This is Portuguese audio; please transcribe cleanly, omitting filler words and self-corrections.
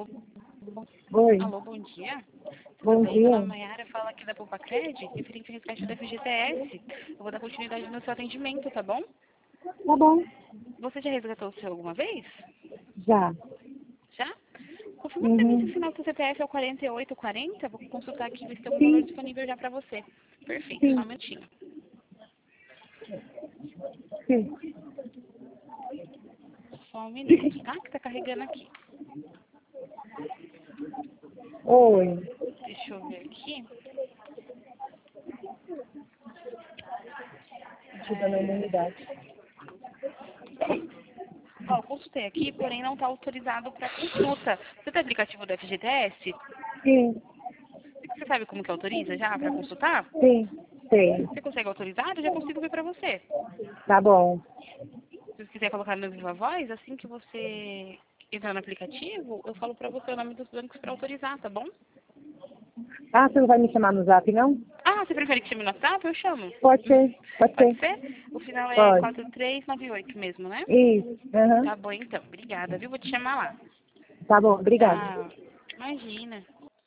Alô, Oi, alô, bom dia. bom Tudo bem? Meu dia. nome é Mayara, fala aqui da Poupa-Cred, referente ao resgate da FGTS. Eu vou dar continuidade no seu atendimento, tá bom? Tá bom, Você já resgatou o seu alguma vez? já. Já? Confirma pra mim se o Uhum. final do seu CPF é o 4840. Vou consultar aqui, ver se tem algum valor Sim, disponível já pra você. Perfeito, só um sim, minutinho. sim. Só um minuto, tá? Que tá carregando aqui. Oi. Deixa eu ver aqui. Ajuda na imunidade. Ó, eu consultei aqui, porém não está autorizado para consulta. Você tem aplicativo do FGTS? Sim, Você sabe como que autoriza já para consultar? sim, sei. Você consegue autorizar? Eu já consigo ver para você. Tá bom. Se você quiser colocar no Viva Voz, assim que você entrar no aplicativo, eu falo para você o nome dos bancos para autorizar, tá bom? Ah, você não vai me chamar no zap, não? Ah, você prefere que chame no WhatsApp? Eu chamo. Pode ser, pode Pode ser. ser? O final é Pode. 4398 mesmo, né? Isso, aham. Tá bom, então. Obrigada, viu? Vou te chamar lá. Tá bom, obrigada. Tchau. Imagina.